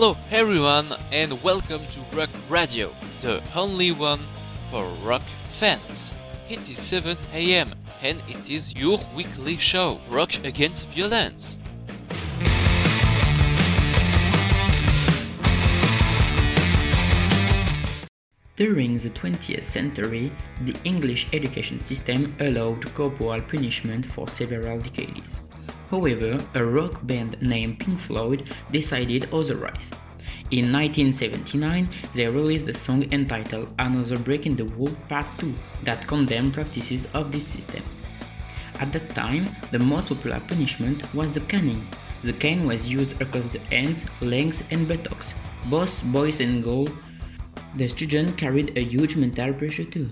Hello everyone and welcome to Rock Radio, the only one for rock fans. It is 7 AM and it is your weekly show, Rock Against Violence. During the 20th century, the English education system allowed corporal punishment for several decades. However, a rock band named Pink Floyd decided otherwise. In 1979, they released a song entitled Another Break in the Wall Part 2 that condemned practices of this system. At that time, the most popular punishment was the caning. The cane was used across the hands, legs, and buttocks. Both boys and girls, the student carried a huge mental pressure too.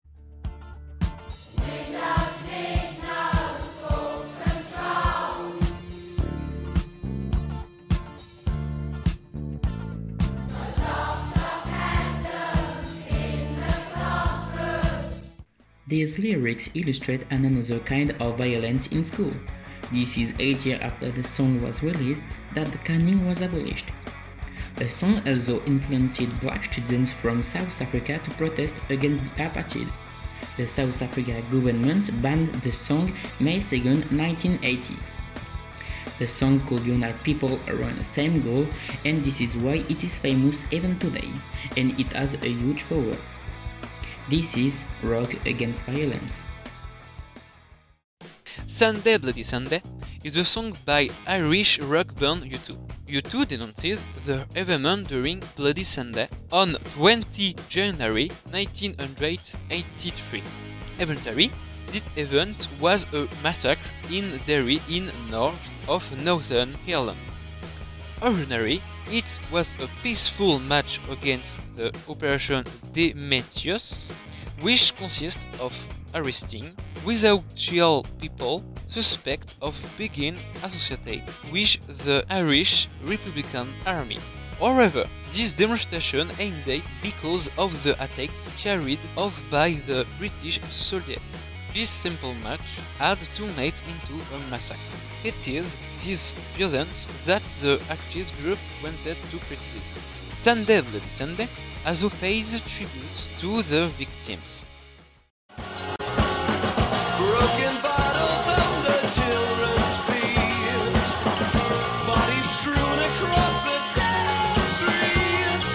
These lyrics illustrate another kind of violence in school. This is 8 years after the song was released that the caning was abolished. The song also influenced black students from South Africa to protest against the apartheid. The South Africa government banned the song May 2, 1980. The song could unite people around the same goal, and this is why it is famous even today, and it has a huge power. This is Rock Against Violence. Sunday Bloody Sunday is a song by Irish rock band U2. U2 denounces the event during Bloody Sunday on 20 January 1983. Eventually, this event was a massacre in Derry in north of Northern Ireland. Originally, it was a peaceful match against the Operation Demetrius, which consists of arresting without jail people suspect of being associated with the Irish Republican Army. However, this demonstration ended because of the attacks carried out by the British soldiers. This simple match had turned into a massacre. It is this violence that the activist group wanted to criticize. Sunday Bloody Sunday also pays tribute to the victims. Broken bottles on the children's fields, bodies strewn across the town streets.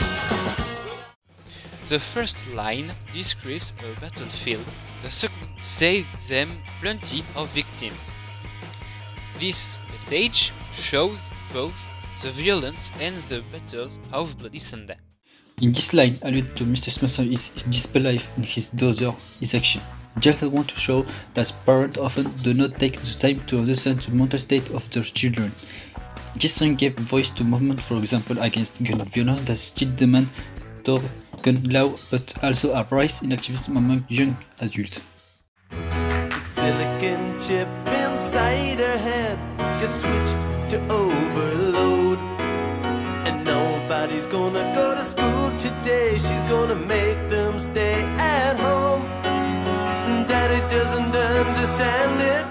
The first line describes a battlefield, the second saves them plenty of victims. This message shows both the violence and the battles of Bloody Sunday. In this line, alluded to Mr. Spencer is his disbelief in his daughter's action. Just want to show that parents often do not take the time to understand the mental state of their children. This song gave voice to movements, for example, against gun violence that still demand toward gun law, but also a rise in activism among young adults. The silicon chip inside her head gets switched to overload, and nobody's gonna go to school today. She's gonna make them stay at home. Daddy doesn't understand it.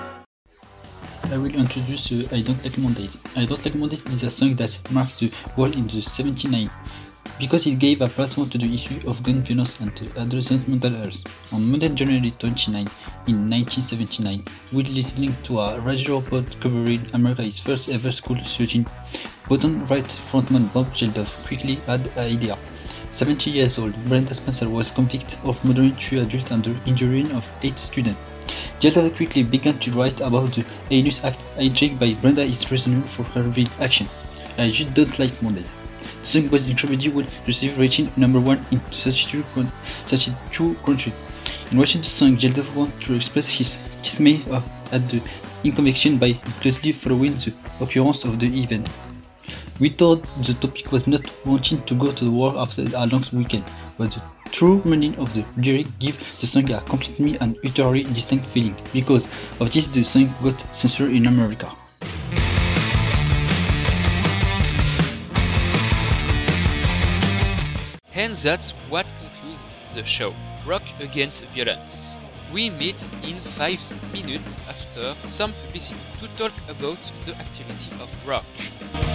I will introduce I Don't Like Mondays. I Don't Like Mondays is a song that marked the world in the 79 because it gave a platform to the issue of gun violence and adolescent mental health. On Monday, January 29, in 1979, while listening to a radio report covering America's first ever school shooting, Bottom Right frontman Bob Geldof quickly had an idea. 70 years old, Brenda Spencer was convicted of murdering 3 adults and the injuring of 8 students. Geldof quickly began to write about the heinous act. Intrigued by Brenda is reason for her real action. I just don't like Mondays. The song was incredibly well received, reaching number 1 in 32 countries. In watching the song, Geldof wanted to express his dismay at the inconviction by closely following the occurrence of the event. We thought the topic was not wanting to go to the war after a long weekend, but the true meaning of the lyric gives the song a completely and utterly distinct feeling. Because of this, the song got censored in America. And that's what concludes the show, Rock Against Violence. We meet in 5 minutes after some publicity to talk about the activity of rock.